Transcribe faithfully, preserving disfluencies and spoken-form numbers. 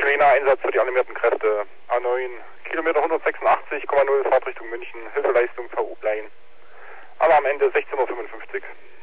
Sirena, Einsatz für die animierten Kräfte. A neun, Kilometer hundertsechsundachtzig Komma null, Fahrtrichtung München, Hilfeleistung V U Blein. Alarm Ende sechzehn Uhr fünfundfünfzig.